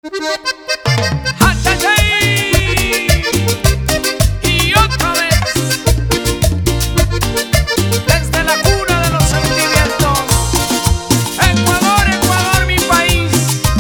Y otra vez, desde la cuna de los sentimientos, Ecuador, Ecuador, mi país.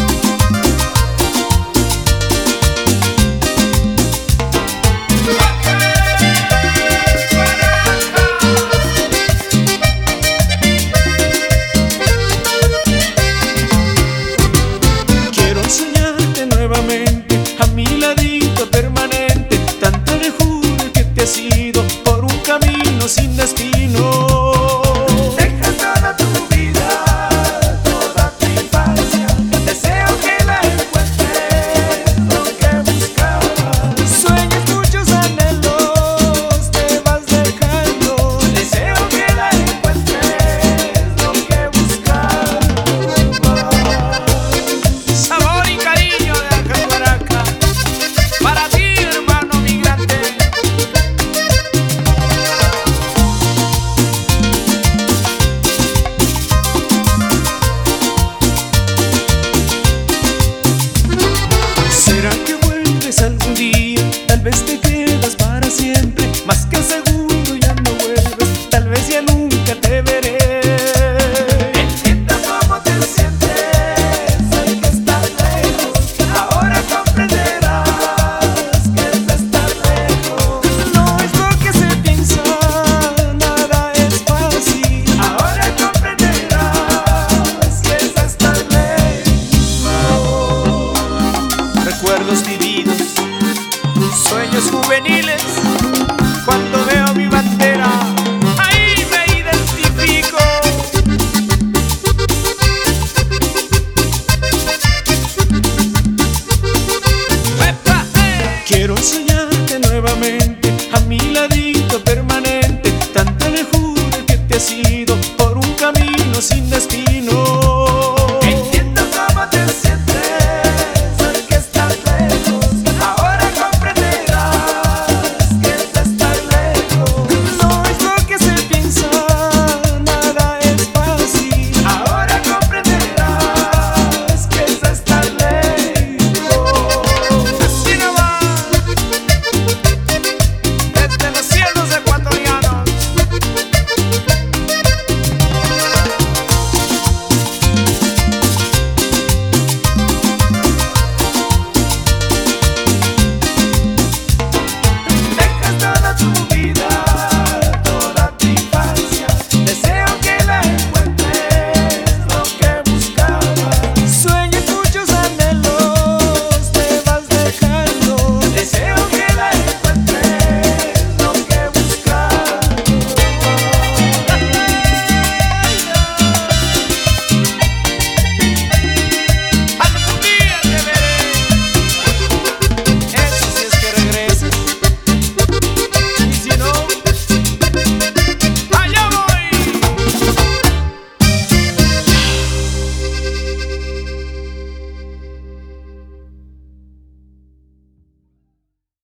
Quiero enseñarte nuevamente a mi ladito permanente, tanta lejura que te has ido por un camino sin destino. Deja toda tu vida, toda tu infancia, deseo que la encuentres lo que buscabas. Sueños, muchos anhelos te vas dejando. Deseo que la encuentres lo que buscabas. Sabor y cariño de Ángel Baraca, para ti, hermano migrante. ¿Será que vuelves algún día? Tal vez te quedas para siempre, más que seguro ya no vuelves, tal vez ya nunca te veré. Entiendo cómo te sientes, sé que estás lejos, ahora comprenderás que es estar lejos. No es lo que se piensa, nada es fácil. Ahora comprenderás que es estar lejos. Recuerdos vividos, Sueños juveniles